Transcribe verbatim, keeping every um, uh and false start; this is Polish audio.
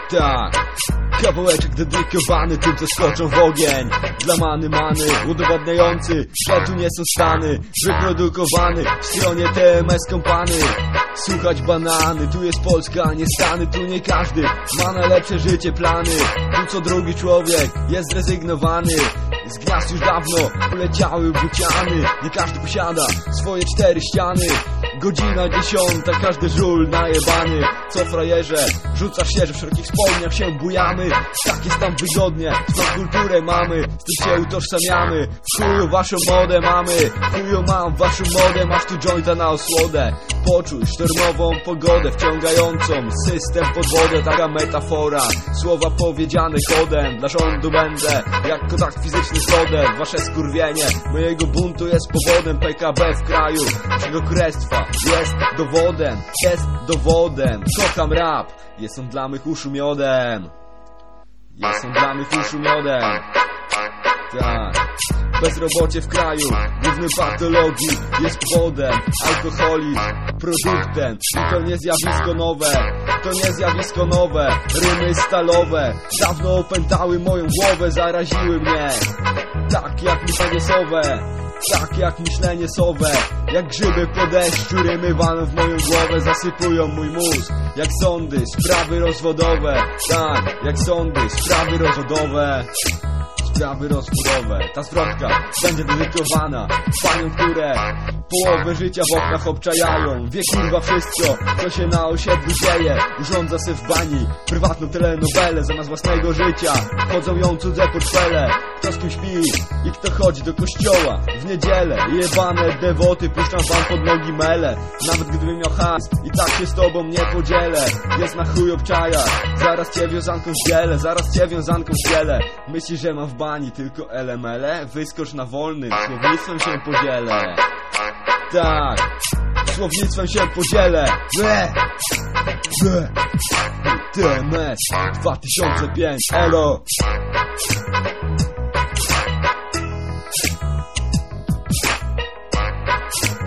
Tak, kawałeczek dedykowany tym, co skoczą w ogień. Dla many many, udowadniający, że tu nie są Stany. Wyprodukowany w stronie T M S Kompany. Słuchać banany, tu jest Polska, a nie Stany. Tu nie każdy ma najlepsze życie, plany. Tu co drugi człowiek jest zrezygnowany. Z gniazd już dawno poleciały buciany. Nie każdy posiada swoje cztery ściany. Godzina dziesiąta, każdy żul najebany. Co frajerze, rzucasz się, że w szerokich wspomnieniach się bujamy. Tak jest tam wygodnie, tą kulturę mamy. Z tym się utożsamiamy. W chuju waszą modę mamy. W chuju mam waszą modę. Masz tu jointa na osłodę. Poczuj sztormową pogodę wciągającą system pod wodę. Taka metafora, słowa powiedziane kodem. Dla rządu będę jak kontakt fizyczny z lodem. Wasze skurwienie mojego buntu jest powodem. P K B w kraju naszego królestwa jest dowodem, jest dowodem. Kocham rap, jest on dla mych uszu miodem. Jest on dla mych uszu miodem. Tak. Bezrobocie w kraju, głównym patologii jest powodem. Alkoholizm, produktem. I to nie zjawisko nowe, to nie zjawisko nowe. Rymy stalowe dawno opętały moją głowę, zaraziły mnie. Tak jak myślenie sowe, tak jak myślenie sowe. Jak grzyby po deszczu rymy walą w moją głowę. Zasypują mój mózg jak sądy, sprawy rozwodowe. Tak, jak sądy, sprawy rozwodowe. Sprawy rozwodowe. Ta zwrotka będzie dedykowana paniom, które połowę życia w oknach obczajają. Wie kurwa wszystko, co się na osiedlu dzieje. Urządza se w bani prywatną telenowelę. Zamiast własnego życia chodzą ją cudze portfele. Kto z kim śpi i kto chodzi do kościoła w niedzielę. Jebane dewoty, puszczam wam pod nogi mele. Nawet gdybym miał has i tak się z tobą nie podzielę. Jest na chuj obczaja, zaraz cię wiązanką zdzielę. Zaraz cię wiązanką zdzielę. Myślisz, że mam w bani tylko elemele? Wyskocz na wolnym, słownictwem się podzielę. Tak, słownictwem się podzielę. Ble, ble. T M S dwa tysiące pięć, elo.